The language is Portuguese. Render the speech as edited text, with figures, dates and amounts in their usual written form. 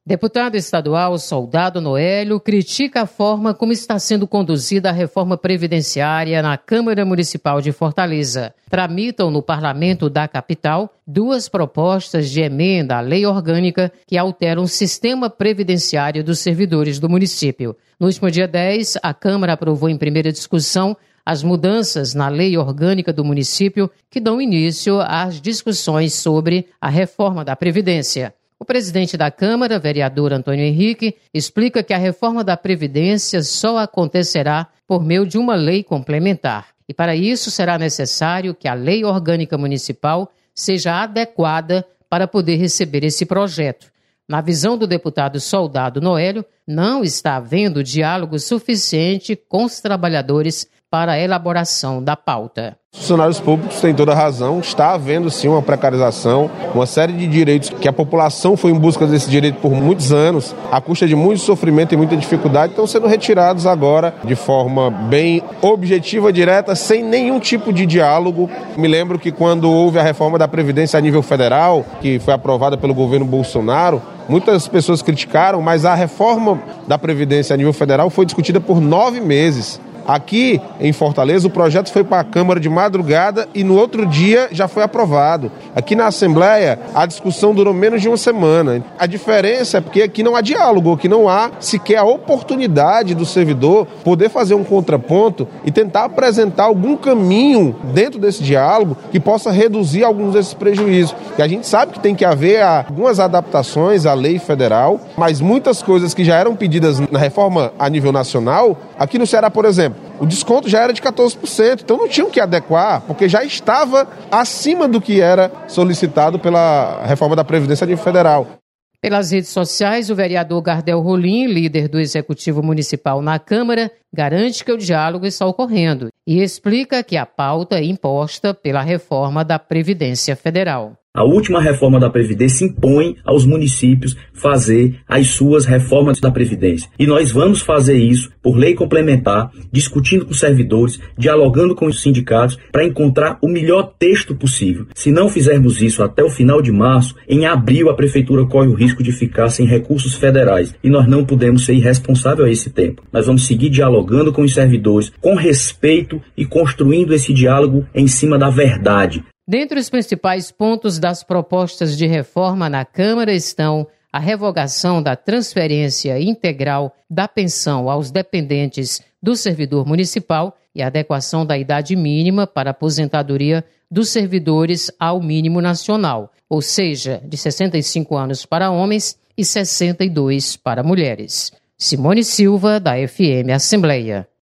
Deputado estadual Soldado Noélio critica a forma como está sendo conduzida a reforma previdenciária na Câmara Municipal de Fortaleza. Tramitam no Parlamento da capital 2 propostas de emenda à lei orgânica que alteram o sistema previdenciário dos servidores do município. No último dia 10, a Câmara aprovou em primeira discussão as mudanças na lei orgânica do município que dão início às discussões sobre a reforma da Previdência. O presidente da Câmara, vereador Antônio Henrique, explica que a reforma da Previdência só acontecerá por meio de uma lei complementar. E para isso será necessário que a lei orgânica municipal seja adequada para poder receber esse projeto. Na visão do deputado Soldado Noélio, não está havendo diálogo suficiente com os trabalhadores para a elaboração da pauta. Os funcionários públicos têm toda a razão, está havendo sim uma precarização, uma série de direitos que a população foi em busca desse direito por muitos anos, à custa de muito sofrimento e muita dificuldade, estão sendo retirados agora de forma bem objetiva, direta, sem nenhum tipo de diálogo. Me lembro que quando houve a reforma da Previdência a nível federal, que foi aprovada pelo governo Bolsonaro, muitas pessoas criticaram, mas a reforma da Previdência a nível federal foi discutida por 9 meses. Aqui em Fortaleza o projeto foi para a Câmara de madrugada e no outro dia já foi aprovado. Aqui na Assembleia a discussão durou menos de uma semana. A diferença é porque aqui não há diálogo, aqui não há sequer a oportunidade do servidor poder fazer um contraponto e tentar apresentar algum caminho dentro desse diálogo que possa reduzir alguns desses prejuízos. E a gente sabe que tem que haver algumas adaptações à lei federal, mas muitas coisas que já eram pedidas na reforma a nível nacional, aqui no Ceará, por exemplo, o desconto já era de 14%, então não tinham que adequar, porque já estava acima do que era solicitado pela reforma da Previdência a nível federal. Pelas redes sociais, o vereador Gardel Rolim, líder do Executivo Municipal na Câmara, garante que o diálogo está ocorrendo e explica que a pauta é imposta pela reforma da Previdência Federal. A última reforma da Previdência impõe aos municípios fazer as suas reformas da Previdência. E nós vamos fazer isso por lei complementar, discutindo com os servidores, dialogando com os sindicatos, para encontrar o melhor texto possível. Se não fizermos isso até o final de março, em abril a Prefeitura corre o risco de ficar sem recursos federais. E nós não podemos ser irresponsáveis a esse tempo. Nós vamos seguir dialogando com os servidores, com respeito e construindo esse diálogo em cima da verdade. Dentre os principais pontos das propostas de reforma na Câmara estão a revogação da transferência integral da pensão aos dependentes do servidor municipal e a adequação da idade mínima para aposentadoria dos servidores ao mínimo nacional, ou seja, de 65 anos para homens e 62 para mulheres. Simone Silva, da FM Assembleia.